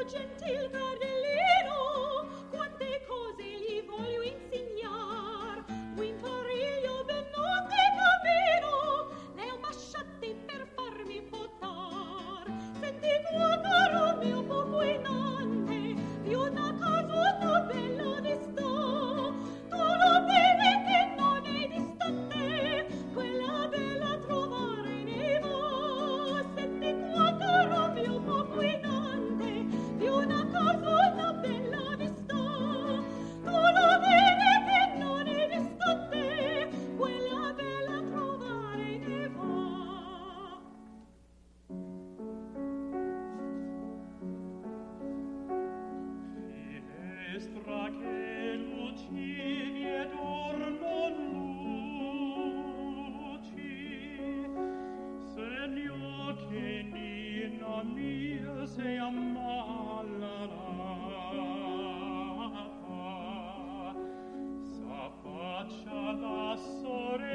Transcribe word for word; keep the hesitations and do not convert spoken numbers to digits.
gentil cardellino, quante cose gli voglio insegnar. Quintoriglio ben notte cammino, le ho masciate per farmi potar. Senti tua caro mio poco inante, di una casona bella distò. Tu lo vedi che non è distante, quella bella trovare ne va. Senti tua caro mio poco inante, di una casona bella distò. Tu lo vedi che non è distante, quella bella trovare ne va. Finestra che lucivi ed or non luci, segno che nina mia sei ammalarata. S'affaccia la sorella